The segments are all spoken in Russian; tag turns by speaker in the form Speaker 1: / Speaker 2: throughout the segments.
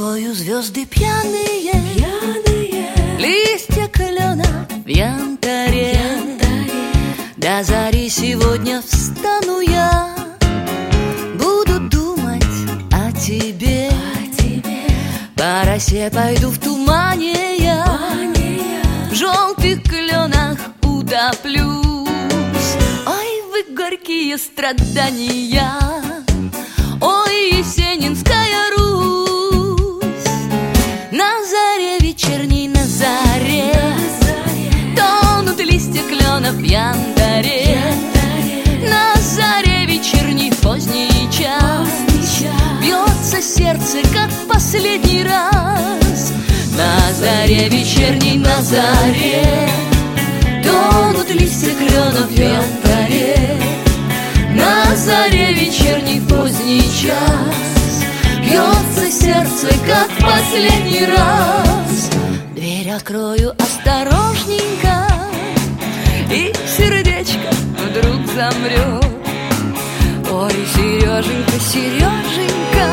Speaker 1: тобою звезды пьяные, листья клена в янтаре. До зари сегодня встану я, буду думать о тебе. По росе пойду в тумане я, в желтых кленах утоплюсь. Ой, вы горькие страдания, ой, Есенинская Русь. На заре вечерней, на заре тонут листья кленов в янтаре. На заре вечерней, в поздний час бьется сердце, как в последний раз. На заре вечерней, на заре тонут листья кленов в янтаре. На заре вечерней, в поздний час бьется сердце, как в последний раз. Дверь открою осторожненько, и сердечко вдруг замрет. Ой, Сереженька, Сереженька,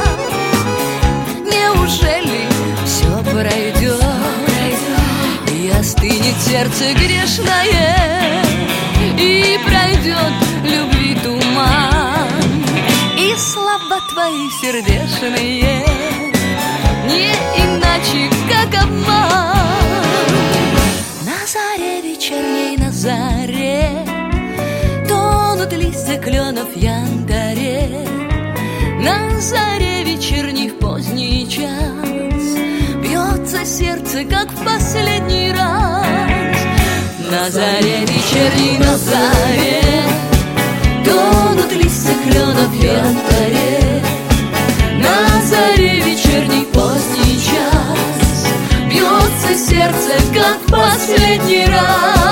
Speaker 1: неужели все пройдет? И остынет сердце грешное, и пройдет любви туман. И слова твои сердечные не иначе, как обман. На заре вечерней, на заре тонут листья кленов в янтаре. На заре вечерней, в поздний час бьется сердце, как в последний раз. На заре вечерней, на заре тонут листья кленов в янтаре. На заре вечерней, поздний час бьется сердце, как в последний раз.